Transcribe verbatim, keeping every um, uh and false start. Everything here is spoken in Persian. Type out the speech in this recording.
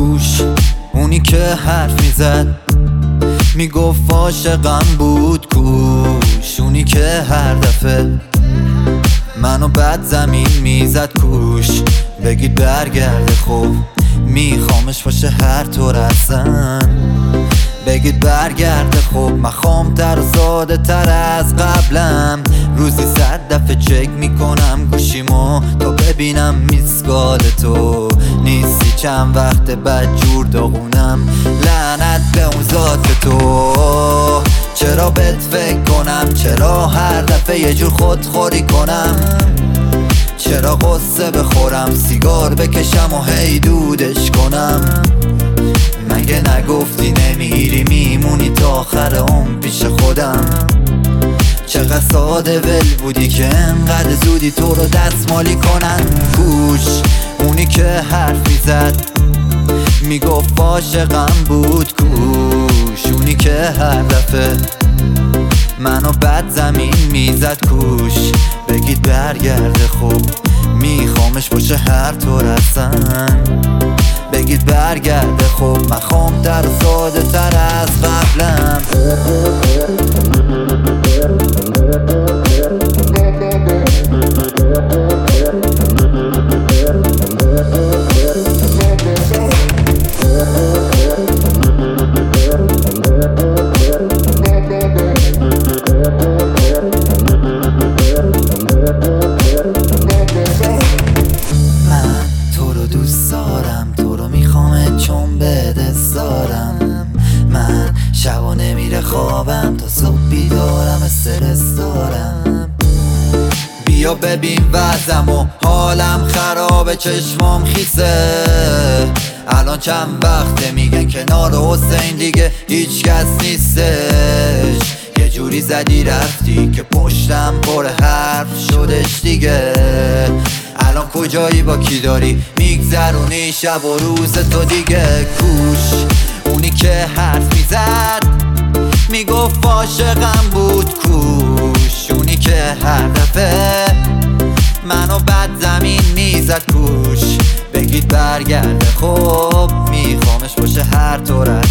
کوش، اونی که حرف میزد میگفت عاشقم بود کوش، اونی که هر دفعه منو بد زمین میزد کوش. بگید برگرده خب میخوامش باشه هر طور هستن. بگید برگرده خب من خامتر و ساده تر از قبلم. روزی صد دفعه چک میکنم گوشیمو تا ببینم میسکال تو نیستی. چند وقت بد جور داغونم، لعنت به اون ذات تو. چرا بهت فکر کنم، چرا هر دفعه یه جور خودخوری کنم، چرا قصه بخورم سیگار بکشم و هی دودش کنم. مگه نگفتی نمیری میمونی تا آخر عمر پیش خودم؟ چقدر ساده ول بودی که انقدر زودی تو رو دستمالی کنن. کوش، اونی که حرف میزد میگفت عاشقم بود کوش، اونی که هر دفعه منو بد زمین میزد کوش. بگید برگرده خب میخوامش باشه هر طور هستن. بگید برگرده خب من خامتر و ساده تر از قبلم. من تو رو دوست دارم، تو رو میخوام چون به دست دارم. من شبا نمیره خوابم تا صبح بیدارم، استرس دارم. بیا ببین وضعم و حالم خرابه، چشمام خیسه. الان چند وقته میگن کنار حسین دیگه هیچ کس نیستش. یه جوری زدی رفتی که پشتم پر حرف شدش دیگه. الان کجایی، با کی داری میگذرونی شب و روز تو دیگه؟ کوش، اونی که حرف میزد میگفت عاشقم بود کوش، اونی که هر دفعه منو بد زمین میزد کوش. بگید برگرده خب میخوامش باشه هر طور